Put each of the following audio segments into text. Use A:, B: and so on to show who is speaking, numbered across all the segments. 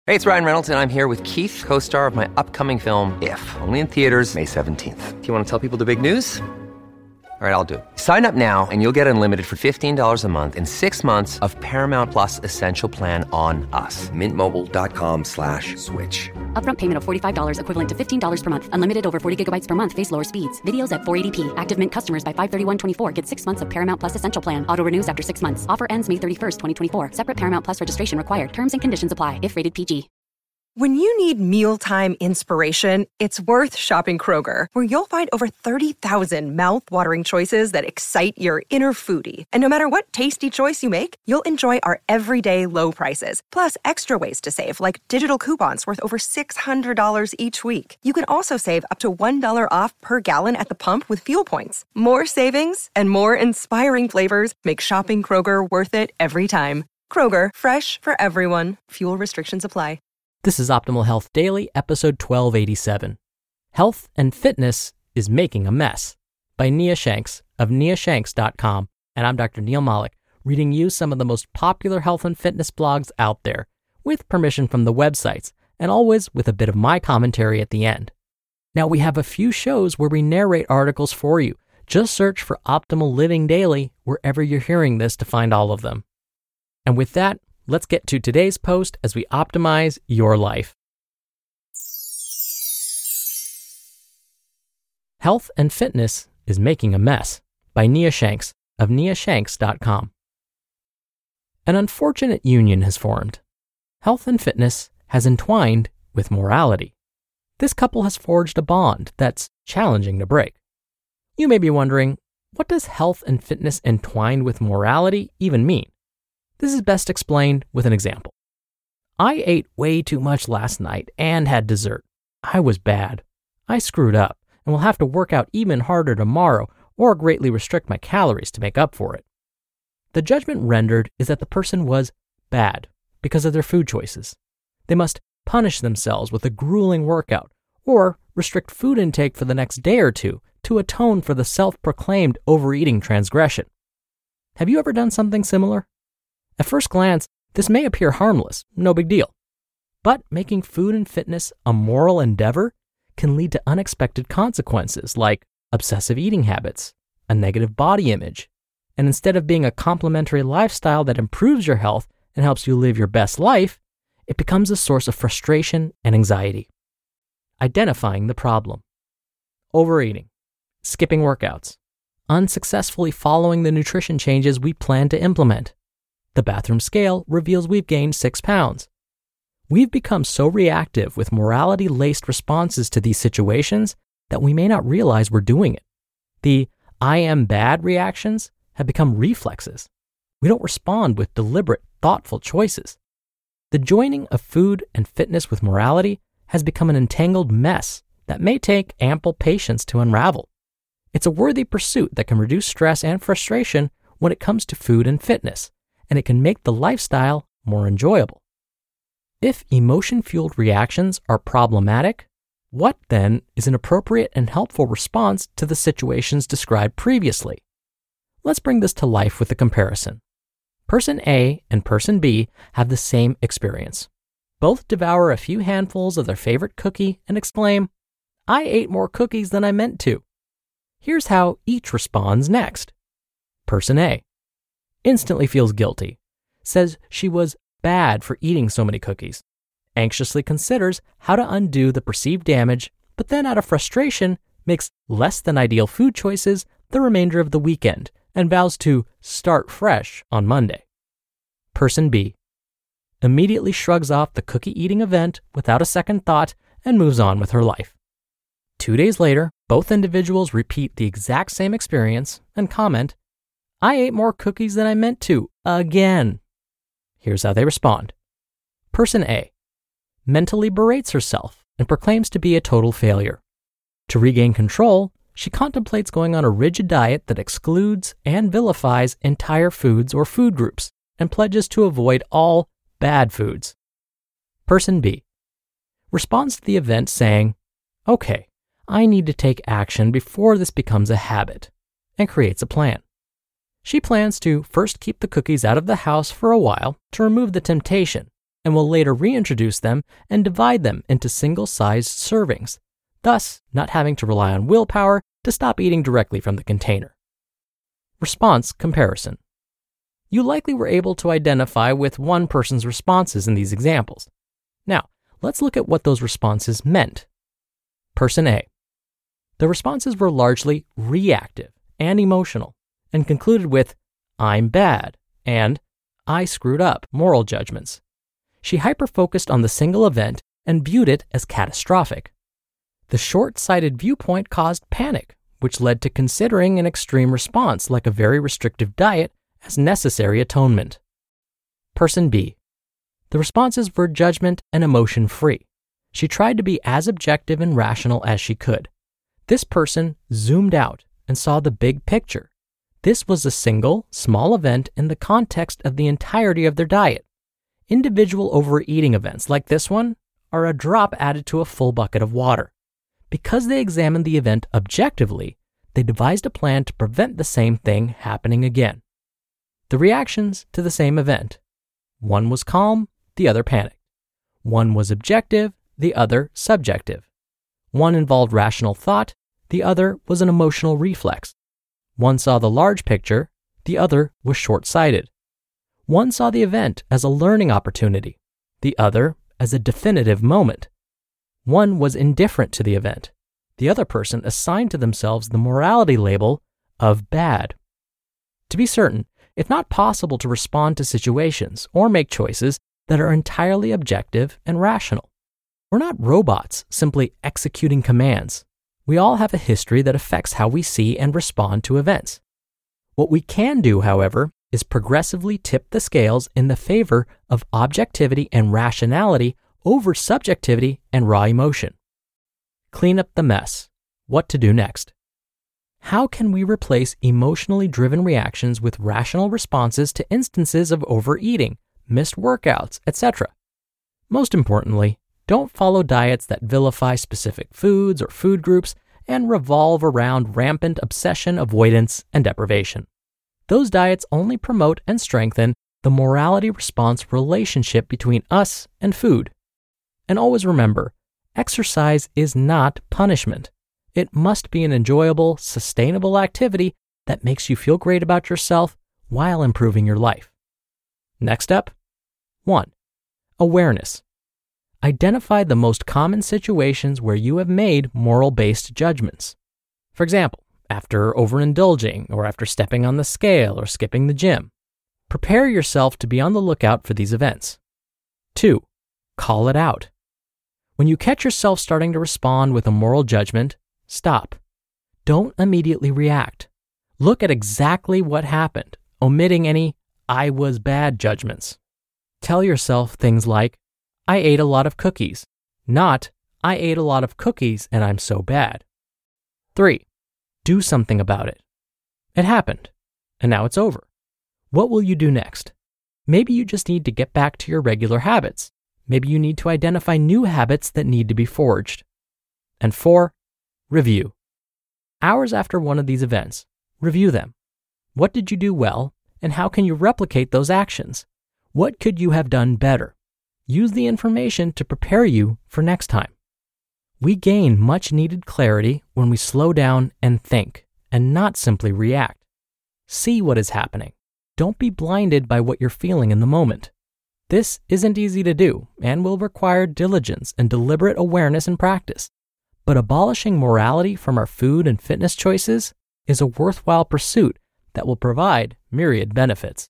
A: Hey, it's Ryan Reynolds, and I'm here with Keith, co-star of my upcoming film, If, only in theaters May 17th. Do you want to tell people the big news? All right, I'll do it. Sign up now and you'll get unlimited for $15 a month and 6 months of Paramount Plus Essential Plan on us. MintMobile.com/switch.
B: Upfront payment of $45 equivalent to $15 per month. Unlimited over 40 gigabytes per month. Face lower speeds. Videos at 480p. Active Mint customers by 531.24 get 6 months of Paramount Plus Essential Plan. Auto renews after 6 months. Offer ends May 31st, 2024. Separate Paramount Plus registration required. Terms and conditions apply if rated PG.
C: When you need mealtime inspiration, it's worth shopping Kroger, where you'll find over 30,000 mouth-watering choices that excite your inner foodie. And no matter what tasty choice you make, you'll enjoy our everyday low prices, plus extra ways to save, like digital coupons worth over $600 each week. You can also save up to $1 off per gallon at the pump with fuel points. More savings and more inspiring flavors make shopping Kroger worth it every time. Kroger, fresh for everyone. Fuel restrictions apply.
D: This is Optimal Health Daily, episode 1287. Health and Fitness is Making a Mess by Nia Shanks of niashanks.com. And I'm Dr. Neil Malik, reading you some of the most popular health and fitness blogs out there, with permission from the websites, and always with a bit of my commentary at the end. Now, we have a few shows where we narrate articles for you. Just search for Optimal Living Daily wherever you're hearing this to find all of them. And with that, let's get to today's post as we optimize your life. Health and Fitness is Making a Mess by Nia Shanks of niashanks.com. An unfortunate union has formed. Health and fitness has entwined with morality. This couple has forged a bond that's challenging to break. You may be wondering, what does health and fitness entwined with morality even mean? This is best explained with an example. I ate way too much last night and had dessert. I was bad. I screwed up and will have to work out even harder tomorrow or greatly restrict my calories to make up for it. The judgment rendered is that the person was bad because of their food choices. They must punish themselves with a grueling workout or restrict food intake for the next day or two to atone for the self-proclaimed overeating transgression. Have you ever done something similar? At first glance, this may appear harmless, no big deal. But making food and fitness a moral endeavor can lead to unexpected consequences like obsessive eating habits, a negative body image, and instead of being a complementary lifestyle that improves your health and helps you live your best life, it becomes a source of frustration and anxiety. Identifying the problem. Overeating, skipping workouts, unsuccessfully following the nutrition changes we plan to implement. The bathroom scale reveals we've gained 6 pounds. We've become so reactive with morality-laced responses to these situations that we may not realize we're doing it. The I am bad reactions have become reflexes. We don't respond with deliberate, thoughtful choices. The joining of food and fitness with morality has become an entangled mess that may take ample patience to unravel. It's a worthy pursuit that can reduce stress and frustration when it comes to food and fitness, and it can make the lifestyle more enjoyable. If emotion-fueled reactions are problematic, what then is an appropriate and helpful response to the situations described previously? Let's bring this to life with a comparison. Person A and Person B have the same experience. Both devour a few handfuls of their favorite cookie and exclaim, "I ate more cookies than I meant to." Here's how each responds next. Person A instantly feels guilty, says she was bad for eating so many cookies, anxiously considers how to undo the perceived damage, but then out of frustration makes less than ideal food choices the remainder of the weekend and vows to start fresh on Monday. Person B immediately shrugs off the cookie eating event without a second thought and moves on with her life. 2 days later, both individuals repeat the exact same experience and comment, "I ate more cookies than I meant to, again." Here's how they respond. Person A mentally berates herself and proclaims to be a total failure. To regain control, she contemplates going on a rigid diet that excludes and vilifies entire foods or food groups and pledges to avoid all bad foods. Person B responds to the event saying, "Okay, I need to take action before this becomes a habit," and creates a plan. She plans to first keep the cookies out of the house for a while to remove the temptation, and will later reintroduce them and divide them into single-sized servings, thus not having to rely on willpower to stop eating directly from the container. Response comparison. You likely were able to identify with one person's responses in these examples. Now, let's look at what those responses meant. Person A. The responses were largely reactive and emotional and concluded with, "I'm bad," and "I screwed up" moral judgments. She hyper-focused on the single event and viewed it as catastrophic. The short-sighted viewpoint caused panic, which led to considering an extreme response like a very restrictive diet as necessary atonement. Person B. The responses were judgment and emotion-free. She tried to be as objective and rational as she could. This person zoomed out and saw the big picture. This was a single, small event in the context of the entirety of their diet. Individual overeating events like this one are a drop added to a full bucket of water. Because they examined the event objectively, they devised a plan to prevent the same thing happening again. The reactions to the same event. One was calm, the other panicked. One was objective, the other subjective. One involved rational thought, the other was an emotional reflex. One saw the large picture, the other was short-sighted. One saw the event as a learning opportunity, the other as a definitive moment. One was indifferent to the event. The other person assigned to themselves the morality label of bad. To be certain, it's not possible to respond to situations or make choices that are entirely objective and rational. We're not robots simply executing commands. We all have a history that affects how we see and respond to events. What we can do, however, is progressively tip the scales in the favor of objectivity and rationality over subjectivity and raw emotion. Clean up the mess. What to do next? How can we replace emotionally driven reactions with rational responses to instances of overeating, missed workouts, etc.? Most importantly, don't follow diets that vilify specific foods or food groups and revolve around rampant obsession, avoidance, and deprivation. Those diets only promote and strengthen the morality response relationship between us and food. And always remember, exercise is not punishment. It must be an enjoyable, sustainable activity that makes you feel great about yourself while improving your life. Next up, 1. Awareness. Identify the most common situations where you have made moral-based judgments. For example, after overindulging or after stepping on the scale or skipping the gym. Prepare yourself to be on the lookout for these events. 2. Call it out. When you catch yourself starting to respond with a moral judgment, stop. Don't immediately react. Look at exactly what happened, omitting any "I was bad" judgments. Tell yourself things like, "I ate a lot of cookies," not "I ate a lot of cookies and I'm so bad." 3. Do something about it. It happened, and now it's over. What will you do next? Maybe you just need to get back to your regular habits. Maybe you need to identify new habits that need to be forged. And 4, review. Hours after one of these events, review them. What did you do well, and how can you replicate those actions? What could you have done better? Use the information to prepare you for next time. We gain much needed clarity when we slow down and think, and not simply react. See what is happening. Don't be blinded by what you're feeling in the moment. This isn't easy to do and will require diligence and deliberate awareness and practice. But abolishing morality from our food and fitness choices is a worthwhile pursuit that will provide myriad benefits.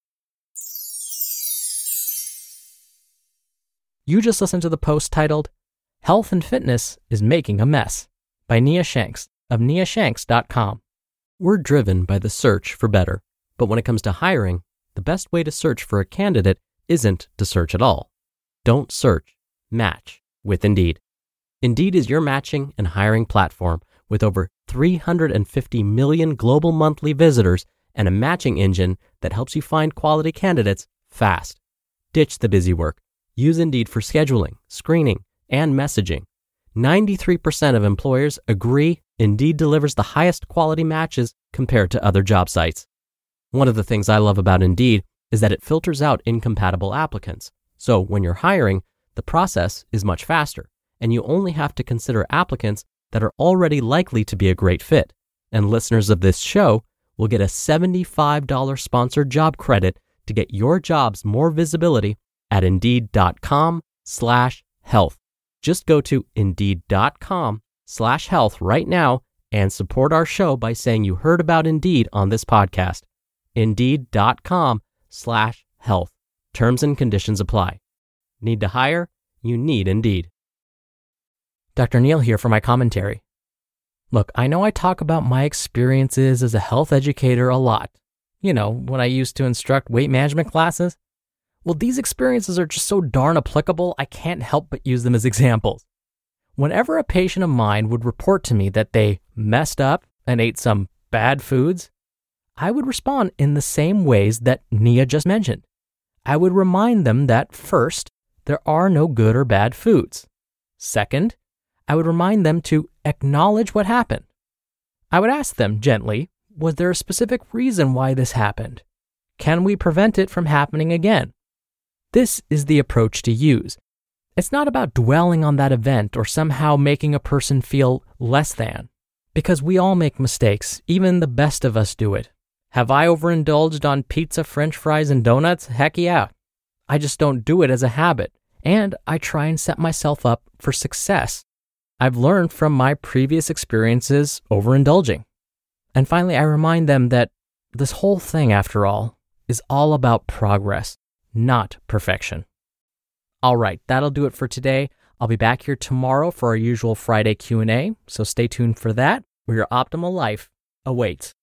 D: You just listened to the post titled, "Health and Fitness is Making a Mess" by Nia Shanks of niashanks.com. We're driven by the search for better, but when it comes to hiring, the best way to search for a candidate isn't to search at all. Don't search, match with Indeed. Indeed is your matching and hiring platform with over 350 million global monthly visitors and a matching engine that helps you find quality candidates fast. Ditch the busy work. Use Indeed for scheduling, screening, and messaging. 93% of employers agree Indeed delivers the highest quality matches compared to other job sites. One of the things I love about Indeed is that it filters out incompatible applicants, So when you're hiring, the process is much faster, and you only have to consider applicants that are already likely to be a great fit. And listeners of this show will get a $75 sponsored job credit to get your jobs more visibility at Indeed.com/health. Just go to Indeed.com/health right now and support our show by saying you heard about Indeed on this podcast. Indeed.com/health. Terms and conditions apply. Need to hire? You need Indeed. Dr. Neal here for my commentary. Look, I know I talk about my experiences as a health educator a lot. You know, when I used to instruct weight management classes. Well, these experiences are just so darn applicable, I can't help but use them as examples. Whenever a patient of mine would report to me that they messed up and ate some bad foods, I would respond in the same ways that Nia just mentioned. I would remind them that first, there are no good or bad foods. Second, I would remind them to acknowledge what happened. I would ask them gently, was there a specific reason why this happened? Can we prevent it from happening again? This is the approach to use. It's not about dwelling on that event or somehow making a person feel less than, because we all make mistakes, even the best of us do it. Have I overindulged on pizza, french fries, and donuts? Heck yeah. I just don't do it as a habit, and I try and set myself up for success. I've learned from my previous experiences overindulging. And finally, I remind them that this whole thing, after all, is all about progress, not perfection. All right, that'll do it for today. I'll be back here tomorrow for our usual Friday Q&A, so stay tuned for that, where your optimal life awaits.